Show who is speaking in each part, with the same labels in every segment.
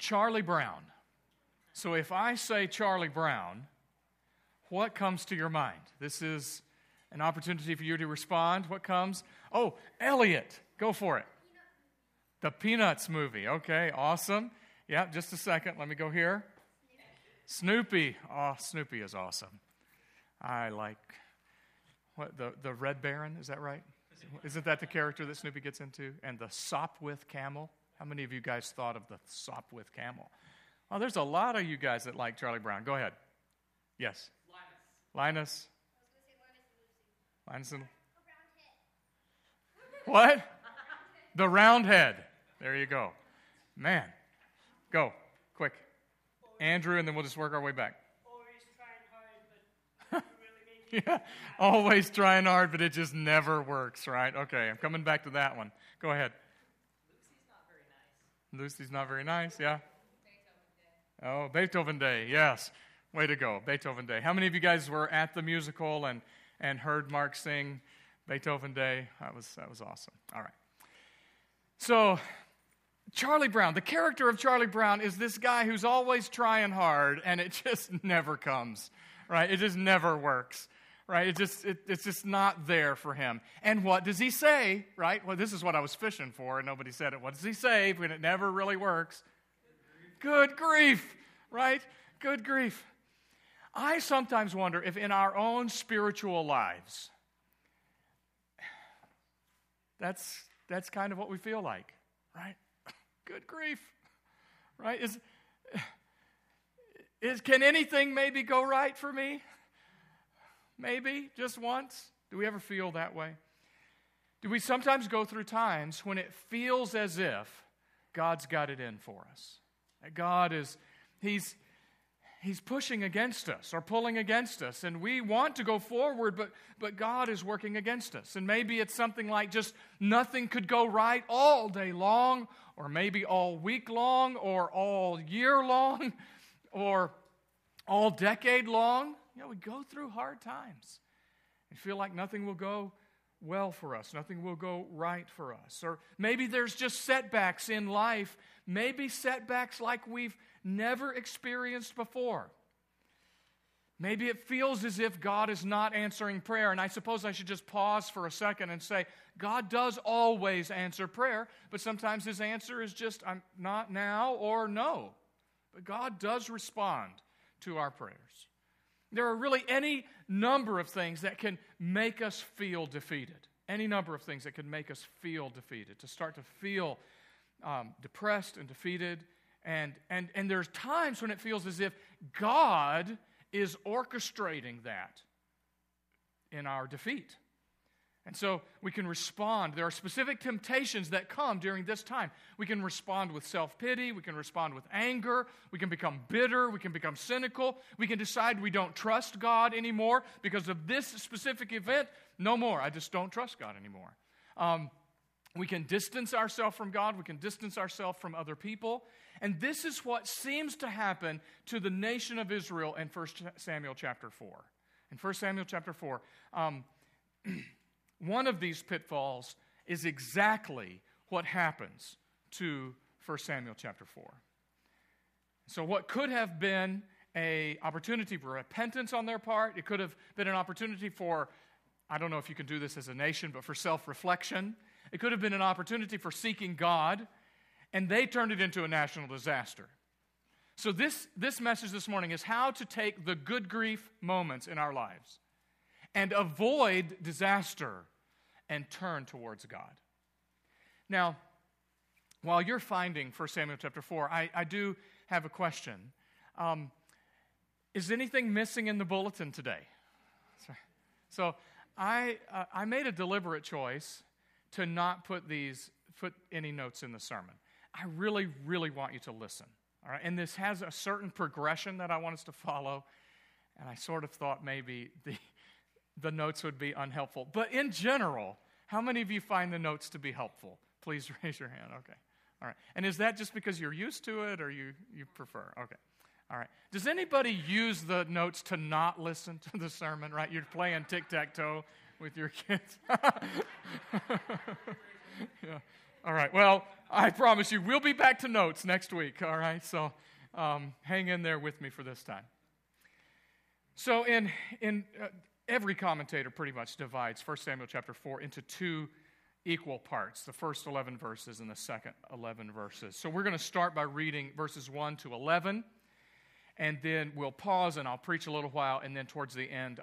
Speaker 1: Charlie Brown. So if I say Charlie Brown, what comes to your mind? This is an opportunity for you to respond. What comes? Oh, Elliot. Go for it. The Peanuts movie. Okay, awesome. Yeah, just a second. Let me go here. Snoopy. Oh, Snoopy is awesome. I like, what, the Red Baron, is that right? Isn't that the character that Snoopy gets into? And the Sopwith Camel. How many of you guys thought of the Sopwith Camel? Oh, there's a lot of you guys that like Charlie Brown. Go ahead. Yes. Linus. Linus and what? The Roundhead. There you go. Man. Go. Quick. Andrew, and then we'll just work our way back.
Speaker 2: Always trying hard, but really
Speaker 1: Yeah. Always trying hard, but it just never works, right? Okay, I'm coming back to that one. Go ahead. Lucy's not very nice, yeah. Oh, Beethoven Day, yes. Way to go, Beethoven Day. How many of you guys were at the musical and heard Mark sing Beethoven Day? That was awesome. All right. So, Charlie Brown, the character of Charlie Brown is this guy who's always trying hard, and it just never comes, right? It just never works, right? It's just not there for him. And what does he say, right? Well, this is what I was fishing for, and nobody said it. What does he say when it never really works? Good grief, right? Good grief. I sometimes wonder if in our own spiritual lives, that's kind of what we feel like, right? Good grief, right? Can anything maybe go right for me? Maybe, just once? Do we ever feel that way? Do we sometimes go through times when it feels as if God's got it in for us? That God is, He's pushing against us or pulling against us, and we want to go forward, but God is working against us. And maybe it's something like just nothing could go right all day long, or maybe all week long, or all year long, or all decade long. You know, we go through hard times. We feel like nothing will go well for us. Nothing will go right for us. Or maybe there's just setbacks in life. Maybe setbacks like we've never experienced before. Maybe it feels as if God is not answering prayer. And I suppose I should just pause for a second and say, God does always answer prayer, but sometimes His answer is just, I'm not now or no. But God does respond to our prayers. There are really any number of things that can make us feel defeated. Any number of things that can make us feel defeated, to start to feel depressed and defeated. And there's times when it feels as if God is orchestrating that in our defeat. And so we can respond. There are specific temptations that come during this time. We can respond with self-pity. We can respond with anger. We can become bitter. We can become cynical. We can decide we don't trust God anymore because of this specific event. No more. I just don't trust God anymore. We can distance ourselves from God. We can distance ourselves from other people. And this is what seems to happen to the nation of Israel in 1 Samuel chapter 4. In 1 Samuel chapter 4, one of these pitfalls is exactly what happens to 1 Samuel chapter 4. So what could have been an opportunity for repentance on their part, it could have been an opportunity for, I don't know if you can do this as a nation, but for self-reflection. It could have been an opportunity for seeking God, and they turned it into a national disaster. So this message this morning is how to take the good grief moments in our lives and avoid disaster and turn towards God. Now, while you're finding 1 Samuel chapter 4, I do have a question. Is anything missing in the bulletin today? So I made a deliberate choice to not put any notes in the sermon. I really, really want you to listen. All right? And this has a certain progression that I want us to follow. And I sort of thought maybe the notes would be unhelpful. But in general, how many of you find the notes to be helpful? Please raise your hand. Okay. All right. And is that just because you're used to it or you prefer? Okay. All right. Does anybody use the notes to not listen to the sermon, right? You're playing tic-tac-toe with your kids. Yeah. All right. Well, I promise you, we'll be back to notes next week. All right. So hang in there with me for this time. So in every commentator pretty much divides 1 Samuel chapter 4 into two equal parts, the first 11 verses and the second 11 verses. So we're going to start by reading verses 1 to 11, and then we'll pause and I'll preach a little while, and then towards the end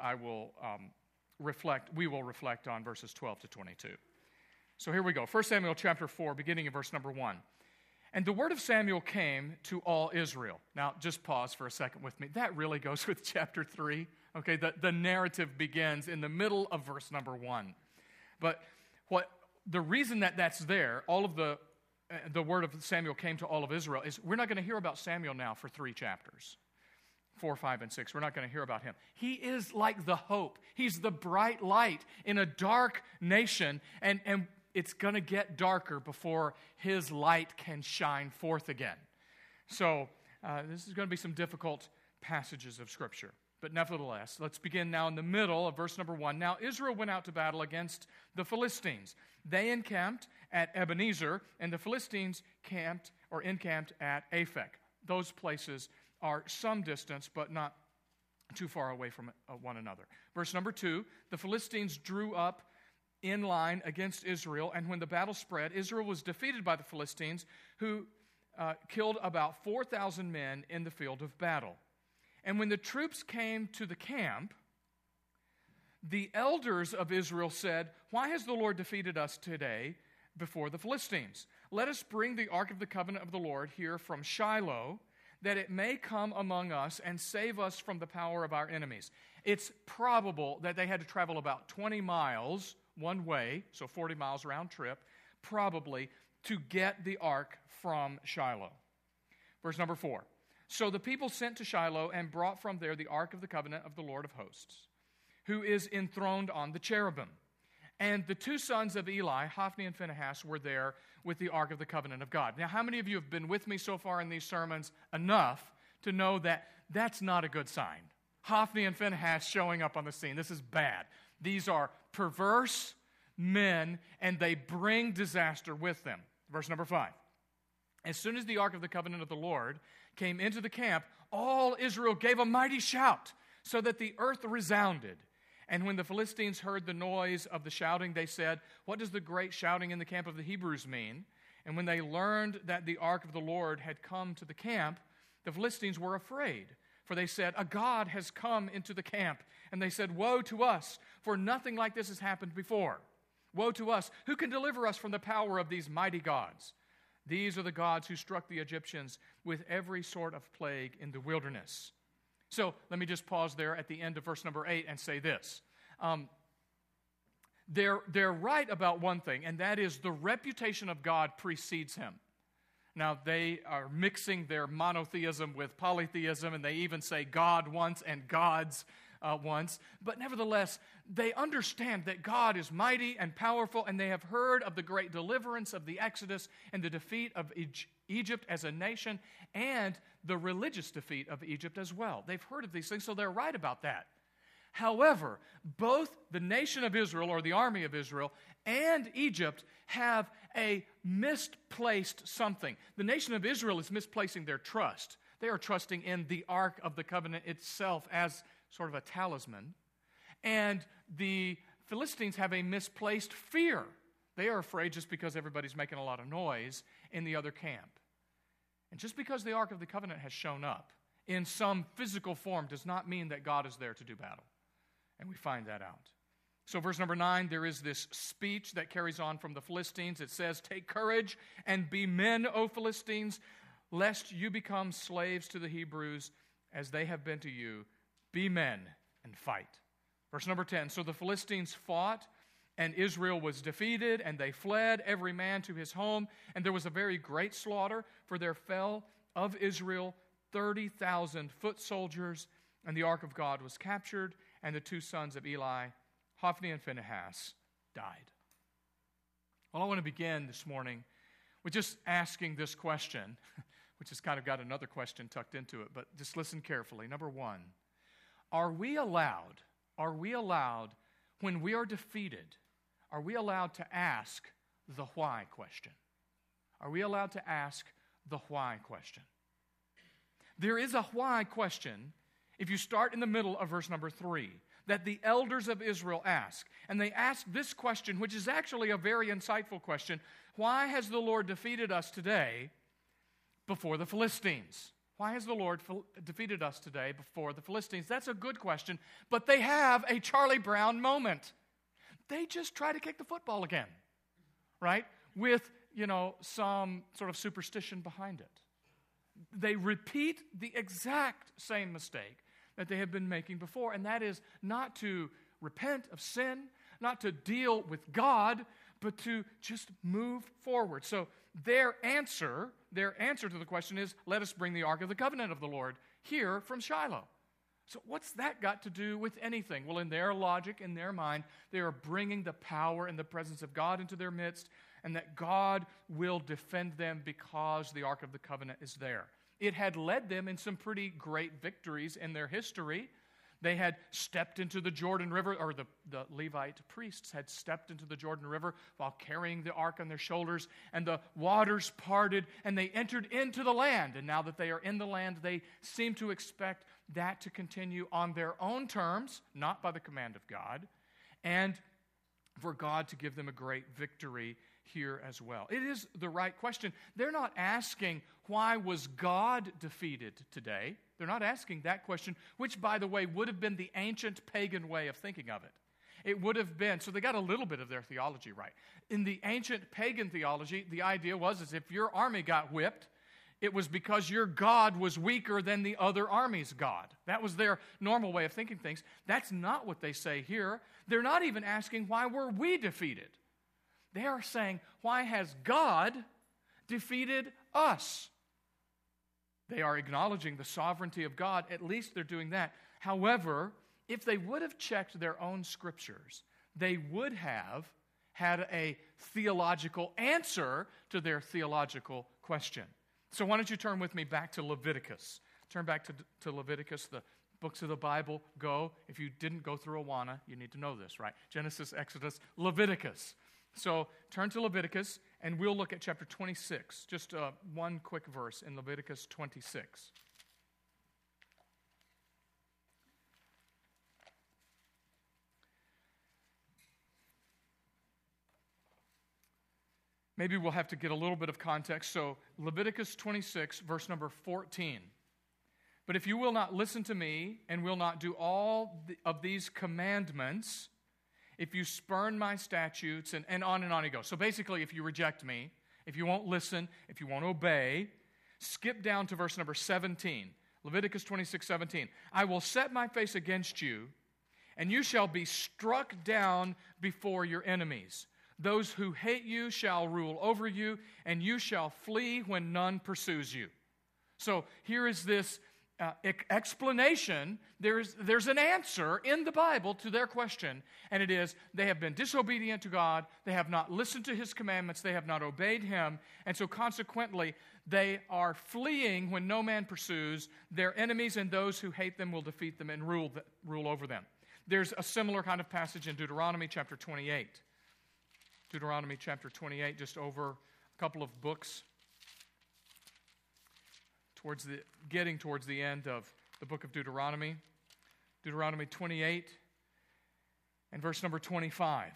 Speaker 1: we will reflect on verses 12 to 22. So here we go. 1 Samuel chapter 4, beginning in verse number 1. And the word of Samuel came to all Israel. Now, just pause for a second with me. That really goes with chapter 3. Okay, the narrative begins in the middle of verse number 1. But the reason that's there, all of the word of Samuel came to all of Israel, is we're not going to hear about Samuel now for 3 chapters. 4, 5, and 6. We're not going to hear about him. He is like the hope. He's the bright light in a dark nation, and it's going to get darker before his light can shine forth again. So this is going to be some difficult passages of Scripture. But nevertheless, let's begin now in the middle of verse number 1. Now Israel went out to battle against the Philistines. They encamped at Ebenezer, and the Philistines encamped at Aphek. Those places are some distance, but not too far away from one another. Verse number 2, the Philistines drew up in line against Israel, and when the battle spread, Israel was defeated by the Philistines, who killed about 4,000 men in the field of battle. And when the troops came to the camp, the elders of Israel said, "Why has the Lord defeated us today before the Philistines? Let us bring the ark of the covenant of the Lord here from Shiloh, that it may come among us and save us from the power of our enemies." It's probable that they had to travel about 20 miles one way, so 40 miles round trip, probably, to get the ark from Shiloh. Verse number 4. So the people sent to Shiloh and brought from there the ark of the covenant of the Lord of hosts, who is enthroned on the cherubim. And the 2 sons of Eli, Hophni and Phinehas, were there with the ark of the covenant of God. Now, how many of you have been with me so far in these sermons enough to know that that's not a good sign? Hophni and Phinehas showing up on the scene. This is bad. These are perverse men, and they bring disaster with them. Verse number 5. As soon as the ark of the covenant of the Lord came into the camp, all Israel gave a mighty shout, so that the earth resounded. And when the Philistines heard the noise of the shouting, they said, "What does the great shouting in the camp of the Hebrews mean?" And when they learned that the ark of the Lord had come to the camp, the Philistines were afraid, for they said, "A god has come into the camp." And they said, "Woe to us, for nothing like this has happened before. Woe to us, who can deliver us from the power of these mighty gods? These are the gods who struck the Egyptians with every sort of plague in the wilderness." So let me just pause there at the end of verse number 8 and say this. They're right about one thing, and that is the reputation of God precedes him. Now, they are mixing their monotheism with polytheism, and they even say God once and gods once. But nevertheless, they understand that God is mighty and powerful, and they have heard of the great deliverance of the Exodus and the defeat of Egypt as a nation, and the religious defeat of Egypt as well. They've heard of these things, so they're right about that. However, both the nation of Israel, or the army of Israel, and Egypt have a misplaced something. The nation of Israel is misplacing their trust. They are trusting in the Ark of the Covenant itself as sort of a talisman. And the Philistines have a misplaced fear. They are afraid just because everybody's making a lot of noise in the other camp. And just because the Ark of the Covenant has shown up in some physical form does not mean that God is there to do battle. And we find that out. So verse number 9, there is this speech that carries on from the Philistines. It says, "Take courage and be men, O Philistines, lest you become slaves to the Hebrews as they have been to you. Be men and fight." Verse number 10, so the Philistines fought, and Israel was defeated, and they fled, every man to his home. And there was a very great slaughter, for there fell of Israel 30,000 foot soldiers, and the ark of God was captured, and the 2 sons of Eli, Hophni and Phinehas, died. Well, I want to begin this morning with just asking this question, which has kind of got another question tucked into it, but just listen carefully. Number 1, are we allowed, when we are defeated, are we allowed to ask the why question? are we allowed to ask the why question? There is a why question if you start in the middle of verse number 3, that the elders of Israel ask. And they ask this question, which is actually a very insightful question. Why has the Lord defeated us today before the Philistines? Why has the Lord defeated us today before the Philistines? That's a good question, but they have a Charlie Brown moment. They just try to kick the football again, right? With, some sort of superstition behind it. They repeat the exact same mistake that they have been making before, and that is not to repent of sin, not to deal with God, but to just move forward. So their answer to the question is, let us bring the Ark of the Covenant of the Lord here from Shiloh. So what's that got to do with anything? Well, in their logic, in their mind, they are bringing the power and the presence of God into their midst, and that God will defend them because the Ark of the Covenant is there. It had led them in some pretty great victories in their history. They had stepped into the Jordan River, or the Levite priests had stepped into the Jordan River while carrying the ark on their shoulders, and the waters parted, and they entered into the land. And now that they are in the land, they seem to expect that to continue on their own terms, not by the command of God, and for God to give them a great victory here as well. It is the right question. They're not asking, why was God defeated today? They're not asking that question, which, by the way, would have been the ancient pagan way of thinking of it. It would have been, so they got a little bit of their theology right. In the ancient pagan theology, the idea was as if your army got whipped, it was because your God was weaker than the other army's God. That was their normal way of thinking things. That's not what they say here. They're not even asking, why were we defeated? They are saying, why has God defeated us? They are acknowledging the sovereignty of God. At least they're doing that. However, if they would have checked their own scriptures, they would have had a theological answer to their theological question. So why don't you turn with me back to Leviticus. Turn back to Leviticus, the books of the Bible. Go. If you didn't go through Awana, you need to know this, right? Genesis, Exodus, Leviticus. So turn to Leviticus, and we'll look at chapter 26. Just one quick verse in Leviticus 26. Maybe we'll have to get a little bit of context. So Leviticus 26, verse number 14. But if you will not listen to me and will not do all of these commandments, if you spurn my statutes, and on you go. So basically, if you reject me, if you won't listen, if you won't obey, skip down to verse number 17. Leviticus 26:17. I will set my face against you, and you shall be struck down before your enemies. Those who hate you shall rule over you, and you shall flee when none pursues you. So here is this explanation. There's an answer in the Bible to their question, and it is, they have been disobedient to God, they have not listened to His commandments, they have not obeyed Him, and so consequently, they are fleeing when no man pursues. Their enemies and those who hate them will defeat them and rule over them. There's a similar kind of passage in Deuteronomy chapter 28. Deuteronomy chapter 28, just over a couple of books, getting towards the end of the book of Deuteronomy. Deuteronomy 28 and verse number 25.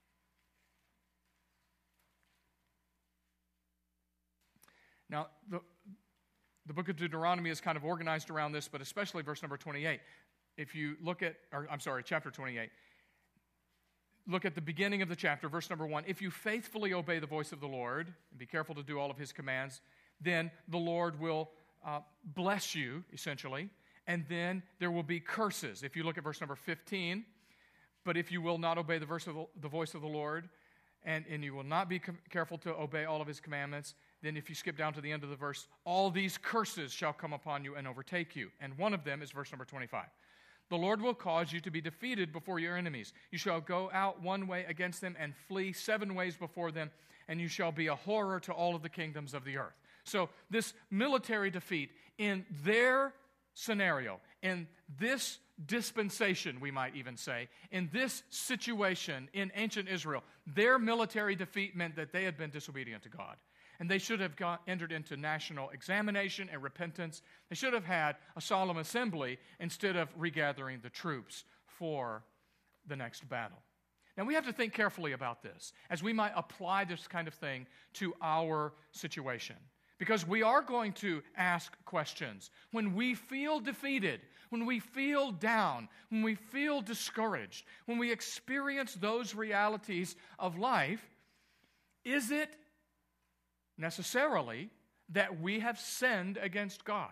Speaker 1: Now, the book of Deuteronomy is kind of organized around this, but especially verse number 28. If you look at, chapter 28. Look at the beginning of the chapter, verse number 1. If you faithfully obey the voice of the Lord, and be careful to do all of His commands, then the Lord will bless you, essentially, and then there will be curses. If you look at verse number 15, but if you will not obey the voice of the Lord, and you will not be careful to obey all of His commandments, then if you skip down to the end of the verse, all these curses shall come upon you and overtake you. And one of them is verse number 25. The Lord will cause you to be defeated before your enemies. You shall go out one way against them and flee 7 ways before them, and you shall be a horror to all of the kingdoms of the earth. So this military defeat in their scenario, in this dispensation, we might even say, in this situation in ancient Israel, their military defeat meant that they had been disobedient to God. And they should have entered into national examination and repentance. They should have had a solemn assembly instead of regathering the troops for the next battle. Now, we have to think carefully about this as we might apply this kind of thing to our situation. Because we are going to ask questions. When we feel defeated, when we feel down, when we feel discouraged, when we experience those realities of life, is it necessarily that we have sinned against God?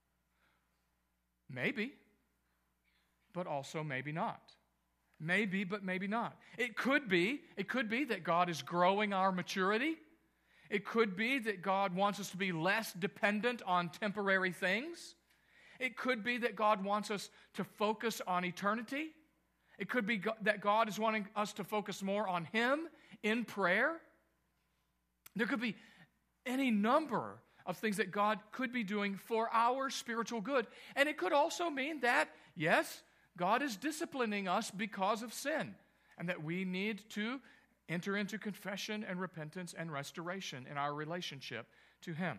Speaker 1: Maybe, but also maybe not. Maybe, but maybe not. It could be that God is growing our maturity. It could be that God wants us to be less dependent on temporary things. It could be that God wants us to focus on eternity. It could be that God is wanting us to focus more on Him in prayer. There could be any number of things that God could be doing for our spiritual good. And it could also mean that, yes, God is disciplining us because of sin, and that we need to enter into confession and repentance and restoration in our relationship to Him.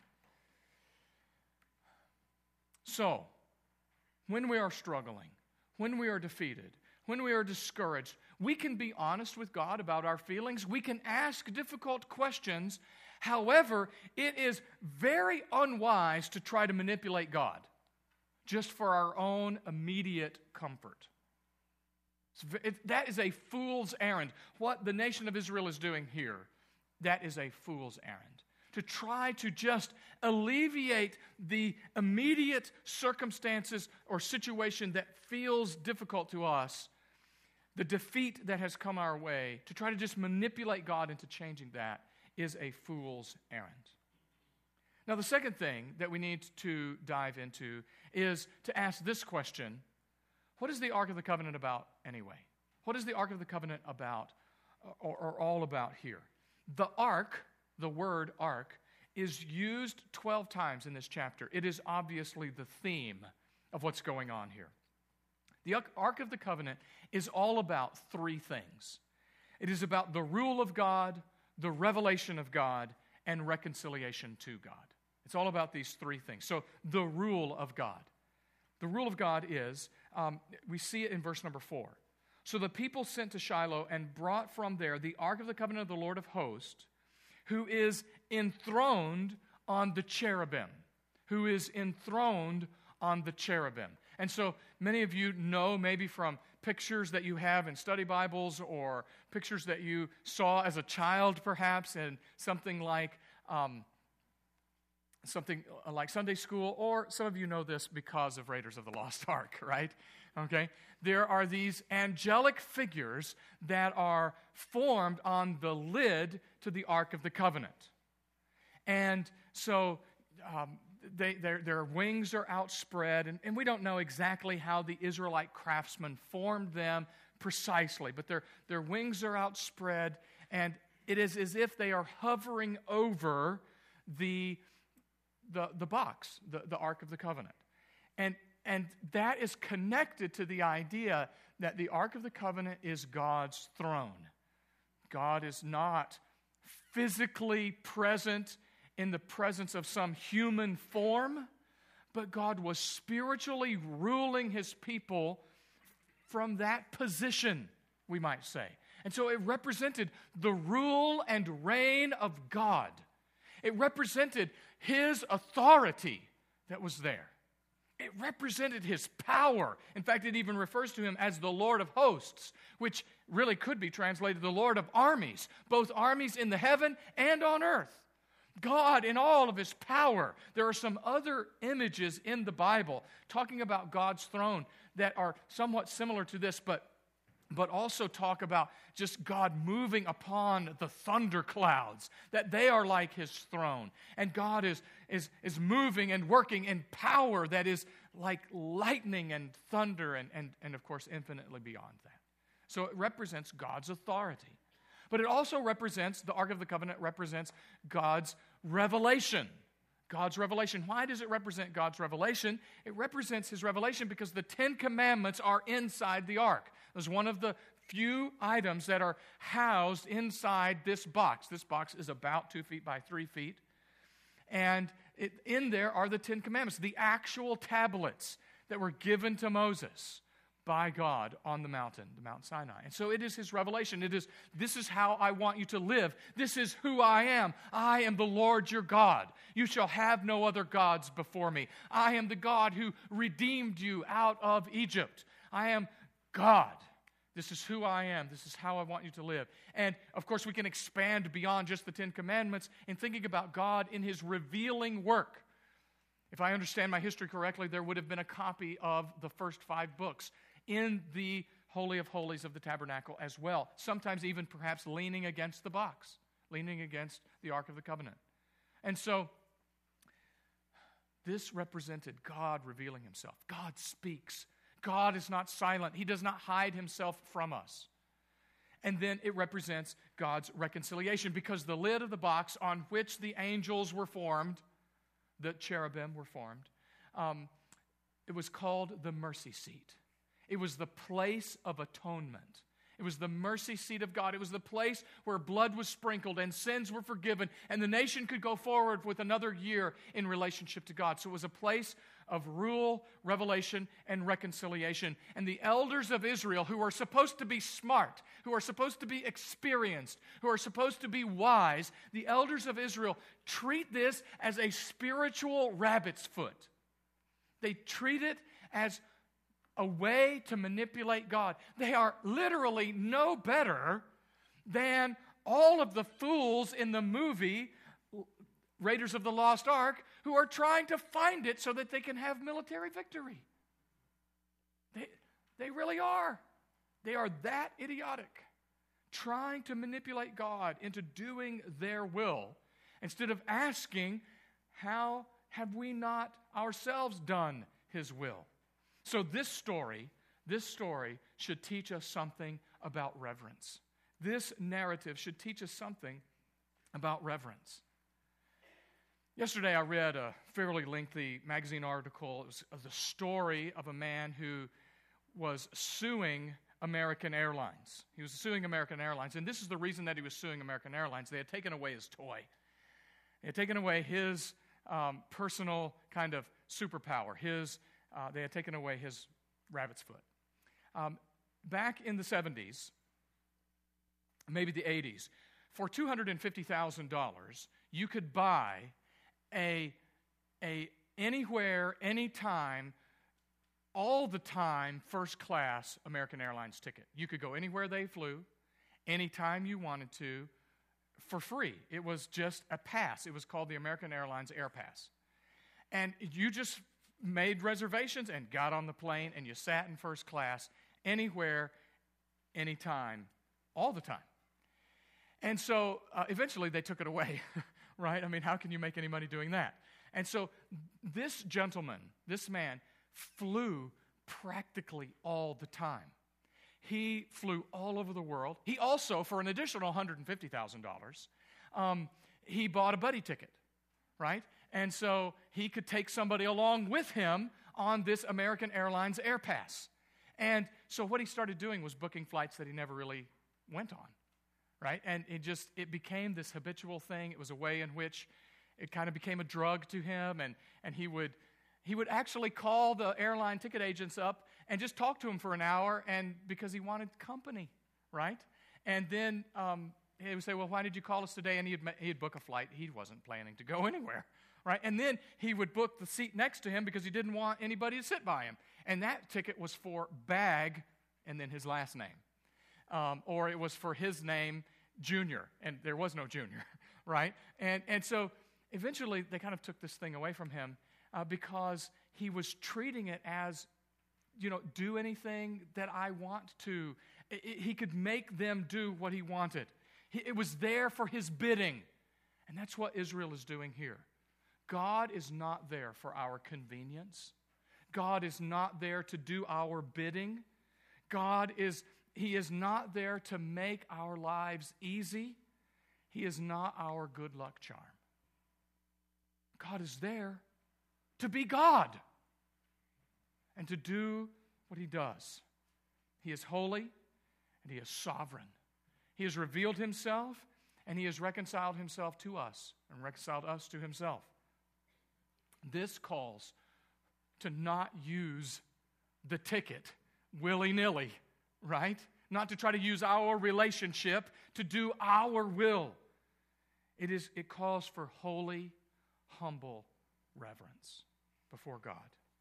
Speaker 1: So, when we are struggling, when we are defeated, when we are discouraged, we can be honest with God about our feelings. We can ask difficult questions. However, it is very unwise to try to manipulate God just for our own immediate comfort. That is a fool's errand. What the nation of Israel is doing here, that is a fool's errand. To try to just alleviate the immediate circumstances or situation that feels difficult to us, the defeat that has come our way, to try to just manipulate God into changing that is a fool's errand. Now, the second thing that we need to dive into is to ask this question: what is the Ark of the Covenant about anyway? What is the Ark of the Covenant about, or all about here? The Ark, the word Ark, is used 12 times in this chapter. It is obviously the theme of what's going on here. The Ark of the Covenant is all about three things. It is about the rule of God, the revelation of God, and reconciliation to God. It's all about these three things. So, the rule of God. The rule of God is, we see it in verse number 4. So the people sent to Shiloh and brought from there the Ark of the Covenant of the Lord of Hosts, who is enthroned on the cherubim. Who is enthroned on the cherubim. And so many of you know, maybe from pictures that you have in study Bibles or pictures that you saw as a child perhaps in something like Sunday school, or some of you know this because of Raiders of the Lost Ark, right? Okay? There are these angelic figures that are formed on the lid to the Ark of the Covenant. And so their wings are outspread, and we don't know exactly how the Israelite craftsmen formed them precisely, but their wings are outspread, and it is as if they are hovering over the box, the Ark of the Covenant. And that is connected to the idea that the Ark of the Covenant is God's throne. God is not physically present in the presence of some human form, but God was spiritually ruling His people from that position, we might say. And so it represented the rule and reign of God. It represented His authority that was there. It represented His power. In fact, it even refers to Him as the Lord of hosts, which really could be translated the Lord of armies, both armies in the heaven and on earth. God in all of His power. There are some other images in the Bible talking about God's throne that are somewhat similar to this, but also talk about just God moving upon the thunder clouds, that they are like His throne. And God is moving and working in power that is like lightning and thunder and of course infinitely beyond that. So it represents God's authority. But it also represents, the Ark of the Covenant represents God's revelation. God's revelation. Why does it represent God's revelation? It represents his revelation because the 10 Commandments are inside the ark. It was one of the few items that are housed inside this box. This box is about 2 feet by 3 feet. And in there are the 10 Commandments, the actual tablets that were given to Moses by God on the Mount Sinai. And so it is his revelation. This is how I want you to live. This is who I am. I am the Lord your God. You shall have no other gods before me. I am the God who redeemed you out of Egypt. I am God. This is who I am. This is how I want you to live. And, of course, we can expand beyond just the 10 Commandments in thinking about God in his revealing work. If I understand my history correctly, there would have been a copy of the first 5 books in the Holy of Holies of the tabernacle as well, sometimes even perhaps leaning against the box, leaning against the Ark of the Covenant. And so this represented God revealing himself. God speaks. God is not silent. He does not hide himself from us. And then it represents God's reconciliation because the lid of the box on which the angels were formed, the cherubim were formed, it was called the mercy seat. It was the place of atonement. It was the mercy seat of God. It was the place where blood was sprinkled and sins were forgiven and the nation could go forward with another year in relationship to God. So it was a place of rule, revelation, and reconciliation. And the elders of Israel, who are supposed to be smart, who are supposed to be experienced, who are supposed to be wise, the elders of Israel treat this as a spiritual rabbit's foot. They treat it as a way to manipulate God. They are literally no better than all of the fools in the movie Raiders of the Lost Ark who are trying to find it so that they can have military victory. They really are. They are that idiotic, trying to manipulate God into doing their will instead of asking, how have we not ourselves done his will? So this story should teach us something about reverence. This narrative should teach us something about reverence. Yesterday I read a fairly lengthy magazine article. It was the story of a man who was suing American Airlines. He was suing American Airlines, and this is the reason that he was suing American Airlines. They had taken away his toy. They had taken away his personal kind of superpower, they had taken away his rabbit's foot. Back in the 70s, maybe the 80s, for $250,000, you could buy a anywhere, anytime, all the time, first class American Airlines ticket. You could go anywhere they flew, anytime you wanted to, for free. It was just a pass. It was called the American Airlines Air Pass. And you just made reservations and got on the plane and you sat in first class anywhere, anytime, all the time. And so eventually they took it away, right? I mean, how can you make any money doing that? And so this gentleman, this man, flew practically all the time. He flew all over the world. He also, for an additional $150,000, he bought a buddy ticket, right? And so he could take somebody along with him on this American Airlines Air Pass. And so what he started doing was booking flights that he never really went on, right? And it became this habitual thing. It was a way in which it kind of became a drug to him, and he would actually call the airline ticket agents up and just talk to them for an hour, and because he wanted company, right? And then he would say, well, why did you call us today? And he'd book a flight. He wasn't planning to go anywhere, right? And then he would book the seat next to him because he didn't want anybody to sit by him. And that ticket was for Bag and then his last name. Or it was for his name, Junior, and there was no Junior, right? And so eventually they kind of took this thing away from him because he was treating it as, do anything that I want to. He could make them do what he wanted. It was there for his bidding. And that's what Israel is doing here. God is not there for our convenience. God is not there to do our bidding. He is not there to make our lives easy. He is not our good luck charm. God is there to be God and to do what He does. He is holy and He is sovereign. He has revealed Himself and He has reconciled Himself to us and reconciled us to Himself. This calls to not use the ticket willy-nilly, right? Not to try to use our relationship to do our will. It calls for holy, humble reverence before God.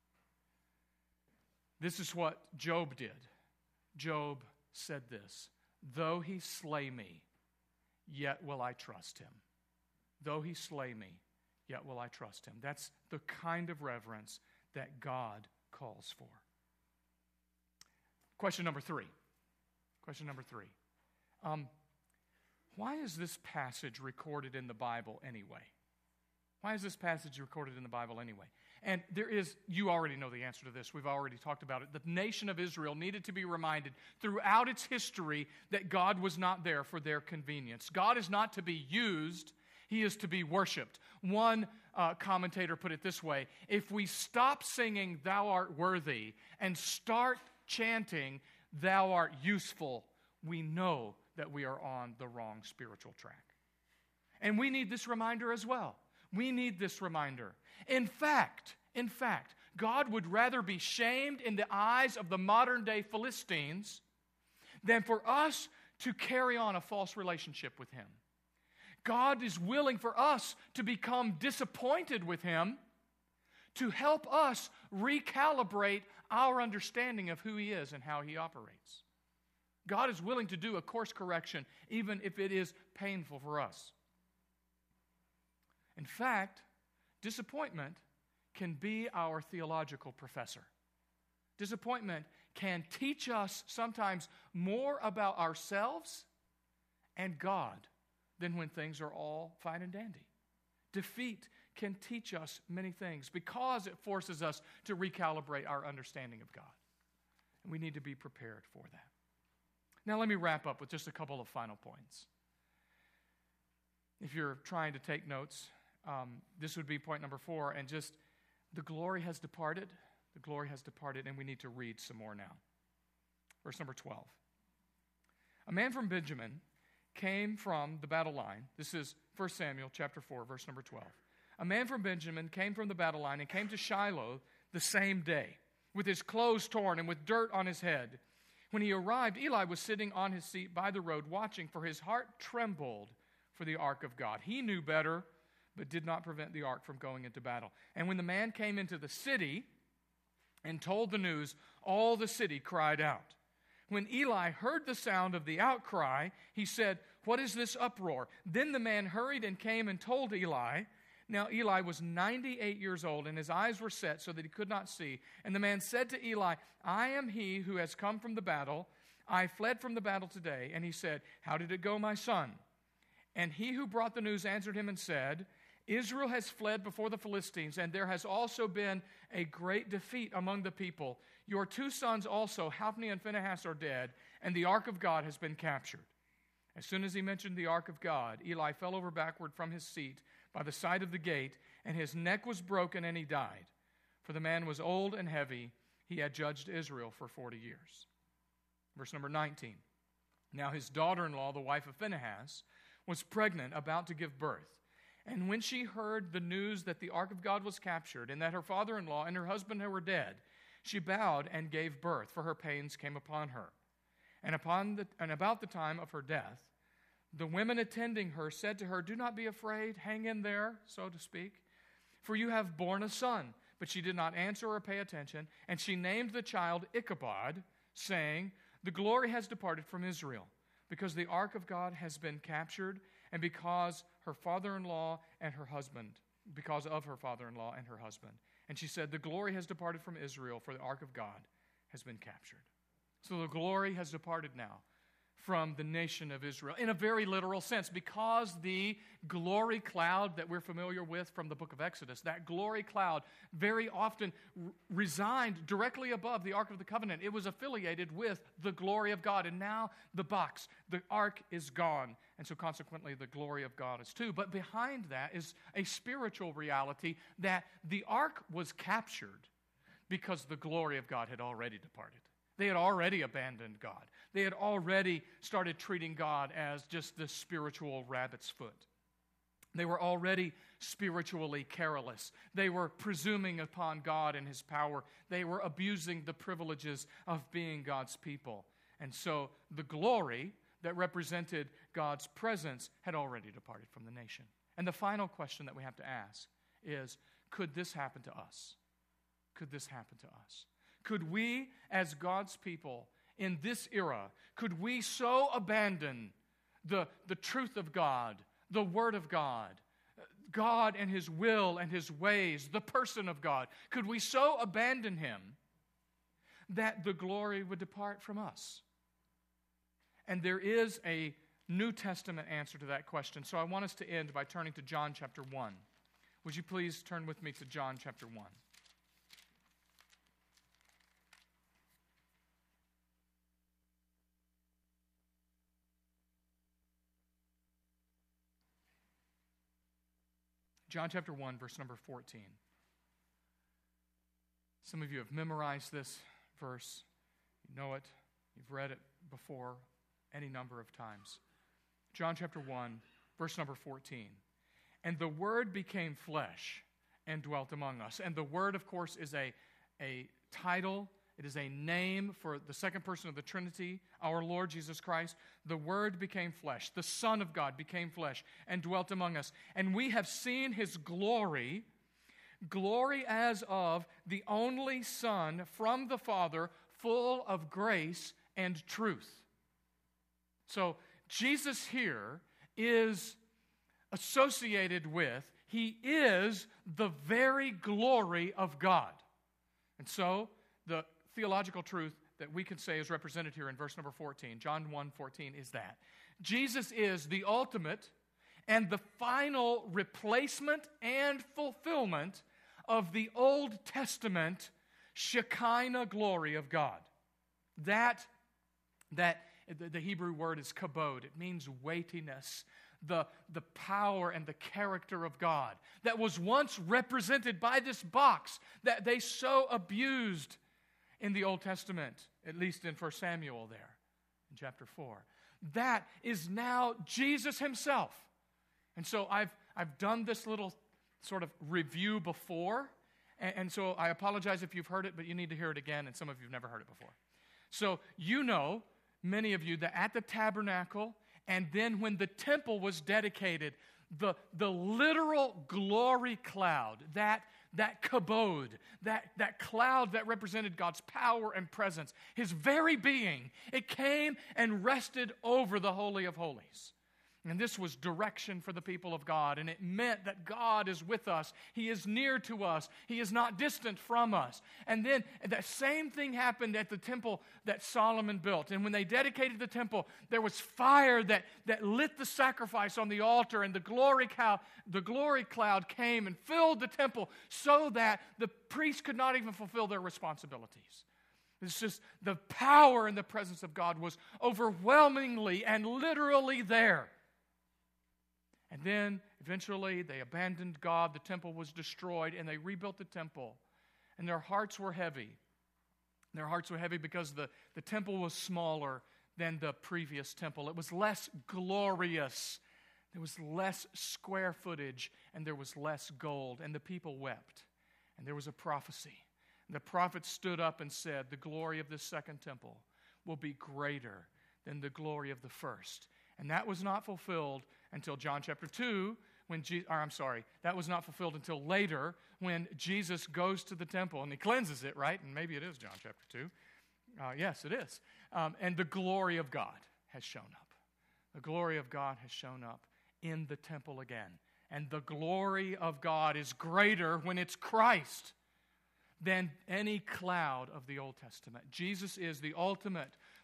Speaker 1: This is what Job did. Job said this, "Though he slay me, yet will I trust him. Though he slay me, yet will I trust him." That's the kind of reverence that God calls for. Question number three. Why is this passage recorded in the Bible anyway? Why is this passage recorded in the Bible anyway? And you already know the answer to this. We've already talked about it. The nation of Israel needed to be reminded throughout its history that God was not there for their convenience. God is not to be used, He is to be worshiped. One commentator put it this way: if we stop singing "Thou art worthy" and start chanting "Thou art useful," we know that we are on the wrong spiritual track. And we need this reminder as well. We need this reminder. In fact, God would rather be shamed in the eyes of the modern-day Philistines than for us to carry on a false relationship with Him. God is willing for us to become disappointed with Him to help us recalibrate our understanding of who He is and how He operates. God is willing to do a course correction even if it is painful for us. In fact, disappointment can be our theological professor. Disappointment can teach us sometimes more about ourselves and God than when things are all fine and dandy. Defeat can teach us many things because it forces us to recalibrate our understanding of God. And we need to be prepared for that. Now let me wrap up with just a couple of final points. If you're trying to take notes, this would be point number 4, and just the glory has departed. The glory has departed, and we need to read some more now. Verse number 12. A man from Benjamin came from the battle line. This is 1 Samuel chapter 4, verse number 12. A man from Benjamin came from the battle line and came to Shiloh the same day, with his clothes torn and with dirt on his head. When he arrived, Eli was sitting on his seat by the road watching, for his heart trembled for the ark of God. He knew better, but did not prevent the ark from going into battle. And when the man came into the city and told the news, all the city cried out. When Eli heard the sound of the outcry, he said, "What is this uproar?" Then the man hurried and came and told Eli. Now Eli was 98 years old, and his eyes were set so that he could not see. And the man said to Eli, "I am he who has come from the battle. I fled from the battle today." And he said, "How did it go, my son?" And he who brought the news answered him and said, "Israel has fled before the Philistines, and there has also been a great defeat among the people. Your 2 sons also, Hophni and Phinehas, are dead, and the ark of God has been captured." As soon as he mentioned the ark of God, Eli fell over backward from his seat by the side of the gate, and his neck was broken, and he died. For the man was old and heavy. He had judged Israel for 40 years. Verse number 19. Now his daughter-in-law, the wife of Phinehas, was pregnant, about to give birth. And when she heard the news that the ark of God was captured, and that her father-in-law and her husband were dead, she bowed and gave birth, for her pains came upon her. And about the time of her death, the women attending her said to her, "Do not be afraid, hang in there," so to speak, "for you have borne a son." But she did not answer or pay attention, and she named the child Ichabod, saying, "The glory has departed from Israel, because the ark of God has been captured, and because of her father-in-law and her husband." And she said, "The glory has departed from Israel, for the ark of God has been captured." So the glory has departed now. from the nation of Israel in a very literal sense, because the glory cloud that we're familiar with from the book of Exodus, that glory cloud very often resigned directly above the Ark of the Covenant. It was affiliated with the glory of God, and now the Ark is gone, and so consequently the glory of God is too. But behind that is a spiritual reality that the Ark was captured because the glory of God had already departed. They had already abandoned God. They had already started treating God as just the spiritual rabbit's foot. They were already spiritually careless. They were presuming upon God and His power. They were abusing the privileges of being God's people. And so the glory that represented God's presence had already departed from the nation. And the final question that we have to ask is, could this happen to us? Could this happen to us? Could we, as God's people in this era, could we so abandon the truth of God, the Word of God, God and His will and His ways, the person of God, could we so abandon Him that the glory would depart from us? And there is a New Testament answer to that question. So I want us to end by turning to John chapter 1. Would you please turn with me to John chapter 1? John chapter 1, verse number 14. Some of you have memorized this verse. You know it. You've read it before any number of times. John chapter 1, verse number 14. And the Word became flesh and dwelt among us. And the Word, of course, is a title. It is a name for the second person of the Trinity, our Lord Jesus Christ. The Word became flesh. The Son of God became flesh and dwelt among us. And we have seen His glory, glory as of the only Son from the Father, full of grace and truth. So Jesus here is associated with, He is the very glory of God. And so the theological truth that we can say is represented here in verse number 14, John 1:14, is that Jesus is the ultimate and the final replacement and fulfillment of the Old Testament Shekinah glory of God. That the Hebrew word is kabod. It means weightiness, the power and the character of God that was once represented by this box that they so abused in the Old Testament, at least in 1 Samuel there, in chapter 4. That is now Jesus Himself. And so I've done this little sort of review before, and so I apologize if you've heard it, but you need to hear it again, and some of you have never heard it before. So you know, many of you, that at the tabernacle, and then when the temple was dedicated, the literal glory cloud, that kabod, that cloud that represented God's power and presence, His very being, it came and rested over the Holy of Holies. And this was direction for the people of God, and it meant that God is with us. He is near to us. He is not distant from us. And then that same thing happened at the temple that Solomon built. And when they dedicated the temple, there was fire that lit the sacrifice on the altar, and the glory cloud came and filled the temple so that the priests could not even fulfill their responsibilities. It's just the power and the presence of God was overwhelmingly and literally there. And then, eventually, they abandoned God. The temple was destroyed, and they rebuilt the temple. And their hearts were heavy. Their hearts were heavy because the temple was smaller than the previous temple. It was less glorious. There was less square footage, and there was less gold. And the people wept. And there was a prophecy. And the prophet stood up and said, the glory of this second temple will be greater than the glory of the first. And that was not fulfilled until John chapter 2, that was not fulfilled until later when Jesus goes to the temple and He cleanses it, right? And maybe it is John chapter 2. Yes, it is. And the glory of God has shown up. The glory of God has shown up in the temple again. And the glory of God is greater when it's Christ than any cloud of the Old Testament. Jesus is the ultimate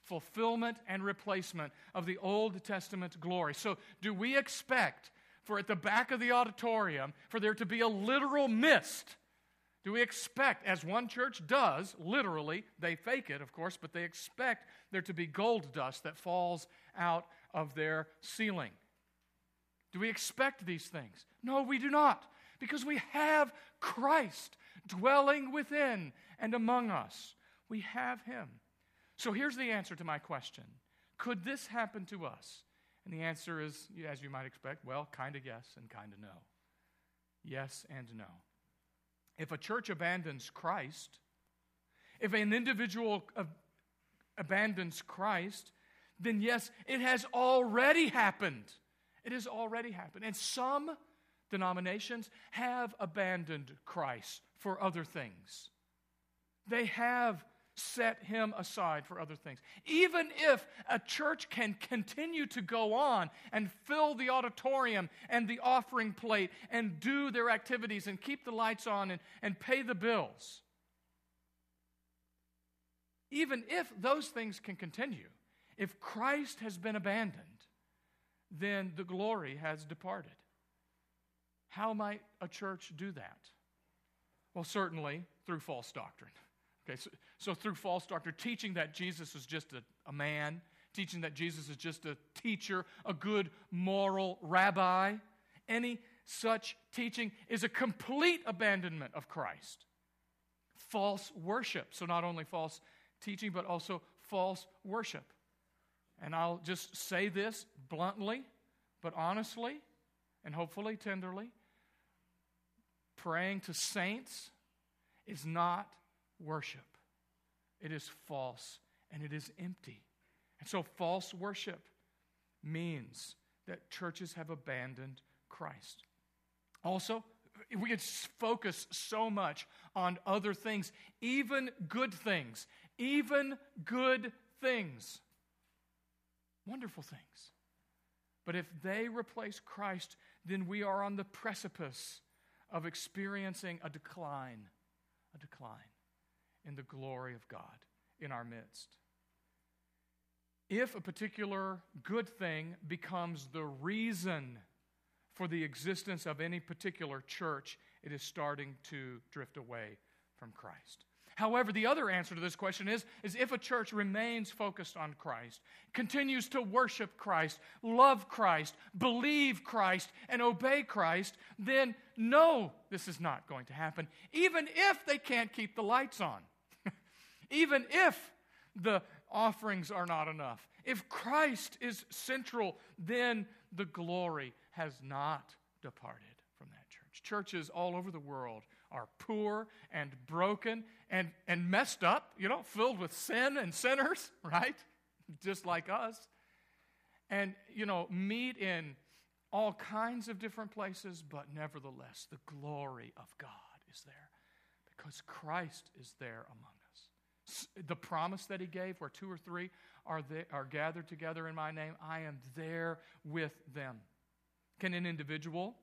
Speaker 1: fulfillment and replacement of the Old Testament glory. So do we expect for at the back of the auditorium for there to be a literal mist? Do we expect, as one church does, literally, they fake it, of course, but they expect there to be gold dust that falls out of their ceiling? Do we expect these things? No, we do not, because we have Christ dwelling within and among us. We have Him. So here's the answer to my question. Could this happen to us? And the answer is, as you might expect, well, kind of yes and kind of no. Yes and no. If a church abandons Christ, if an individual abandons Christ, then yes, it has already happened. It has already happened. And some denominations have abandoned Christ for other things. They have set Him aside for other things. Even if a church can continue to go on and fill the auditorium and the offering plate and do their activities and keep the lights on and pay the bills, even if those things can continue, if Christ has been abandoned, then the glory has departed. How might a church do that? Well, certainly through false doctrine. Okay, so through false doctrine, teaching that Jesus is just a man, teaching that Jesus is just a teacher, a good moral rabbi, any such teaching is a complete abandonment of Christ. False worship, so not only false teaching, but also false worship. And I'll just say this bluntly, but honestly, and hopefully tenderly. Praying to saints is not worship. It is false and it is empty. And so false worship means that churches have abandoned Christ. Also, we could focus so much on other things, even good things, wonderful things. But if they replace Christ, then we are on the precipice of experiencing a decline in the glory of God in our midst. If a particular good thing becomes the reason for the existence of any particular church, it is starting to drift away from Christ. However, the other answer to this question is if a church remains focused on Christ, continues to worship Christ, love Christ, believe Christ, and obey Christ, then no, this is not going to happen, even if they can't keep the lights on. Even if the offerings are not enough. If Christ is central, then the glory has not departed from that church. Churches all over the world are poor and broken and messed up, filled with sin and sinners, right? Just like us. And, meet in all kinds of different places, but nevertheless, the glory of God is there because Christ is there among us. The promise that He gave, where 2 or 3 are gathered together in my name, I am there with them. Can an individual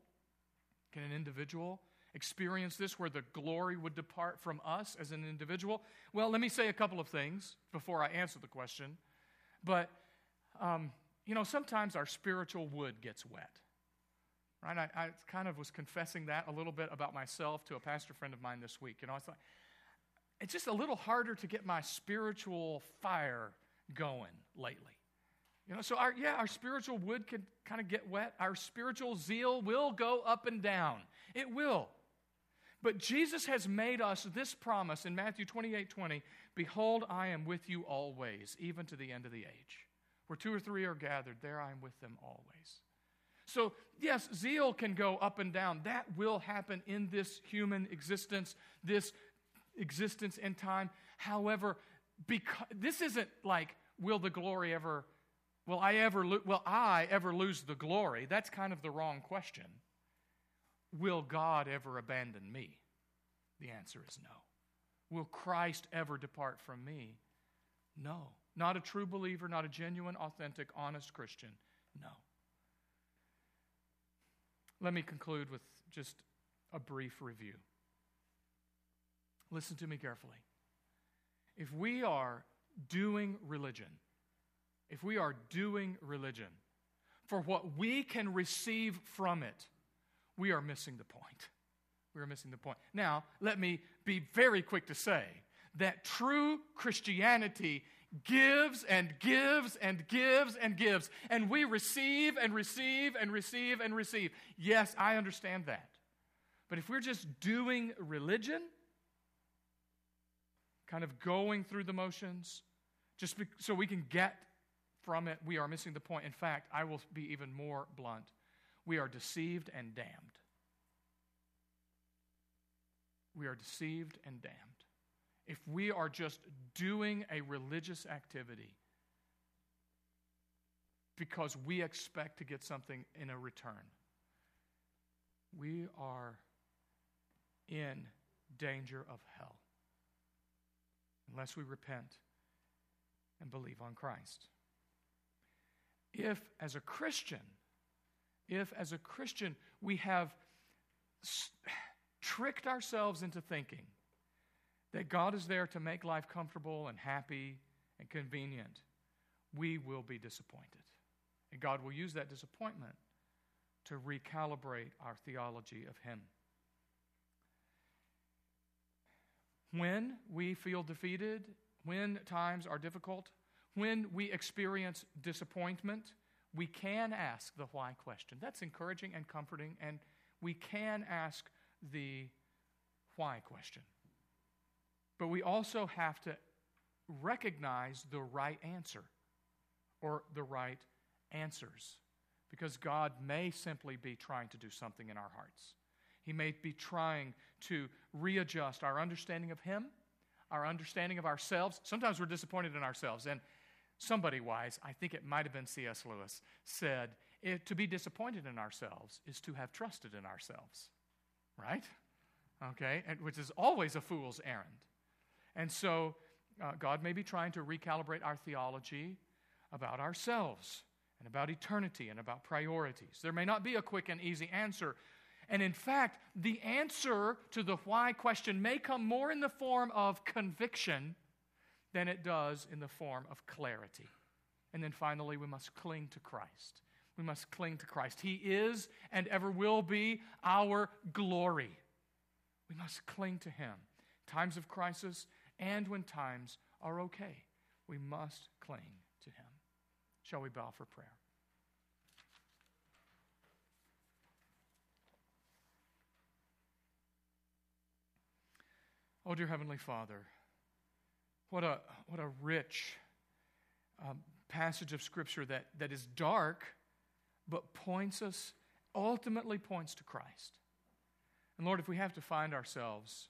Speaker 1: experience this where the glory would depart from us as an individual? Well, let me say a couple of things before I answer the question. But, sometimes our spiritual wood gets wet. Right? I kind of was confessing that a little bit about myself to a pastor friend of mine this week. I thought, it's just a little harder to get my spiritual fire going lately. So our spiritual wood can kind of get wet. Our spiritual zeal will go up and down. It will. But Jesus has made us this promise in Matthew 28:20, behold, I am with you always, even to the end of the age. Where 2 or 3 are gathered, there I am with them always. So, yes, zeal can go up and down. That will happen in this human existence, this existence in time. However, this isn't like, will I ever lose the glory? That's kind of the wrong question. Will God ever abandon me? The answer is no. Will Christ ever depart from me? No. Not a true believer, not a genuine, authentic, honest Christian. No. Let me conclude with just a brief review. Listen to me carefully. If we are doing religion, if we are doing religion for what we can receive from it, we are missing the point. We are missing the point. Now, let me be very quick to say that true Christianity gives and gives and gives and gives, and we receive and receive and receive and receive. Yes, I understand that. But if we're just doing religion, kind of going through the motions, so we can get from it, we are missing the point. In fact, I will be even more blunt. We are deceived and damned. We are deceived and damned. If we are just doing a religious activity because we expect to get something in a return, we are in danger of hell unless we repent and believe on Christ. If as a Christian we have tricked ourselves into thinking that God is there to make life comfortable and happy and convenient, we will be disappointed. And God will use that disappointment to recalibrate our theology of Him. When we feel defeated, when times are difficult, when we experience disappointment, we can ask the why question. That's encouraging and comforting, and we can ask the why question. But we also have to recognize the right answer or the right answers, because God may simply be trying to do something in our hearts. He may be trying to readjust our understanding of Him, our understanding of ourselves. Sometimes we're disappointed in ourselves, and somebody wise, I think it might have been C.S. Lewis, said, to be disappointed in ourselves is to have trusted in ourselves. Right? Okay? Which is always a fool's errand. And so, God may be trying to recalibrate our theology about ourselves and about eternity and about priorities. There may not be a quick and easy answer. And in fact, the answer to the why question may come more in the form of conviction than it does in the form of clarity. And then finally, we must cling to Christ. We must cling to Christ. He is and ever will be our glory. We must cling to Him. Times of crisis and when times are okay, we must cling to Him. Shall we bow for prayer? Oh, dear Heavenly Father, what a rich passage of Scripture that is dark, but ultimately points to Christ. And Lord, if we have to find ourselves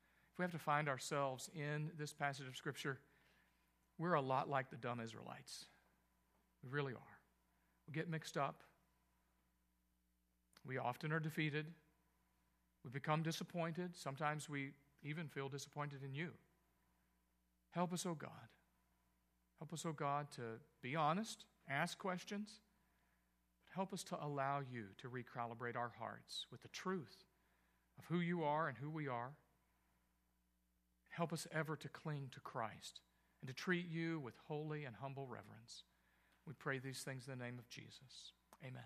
Speaker 1: in this passage of Scripture, we're a lot like the dumb Israelites. We really are. We get mixed up. We often are defeated. We become disappointed. Sometimes we even feel disappointed in You. Help us, O God. Help us, O God, to be honest, ask questions, but help us to allow You to recalibrate our hearts with the truth of who You are and who we are. Help us ever to cling to Christ and to treat You with holy and humble reverence. We pray these things in the name of Jesus.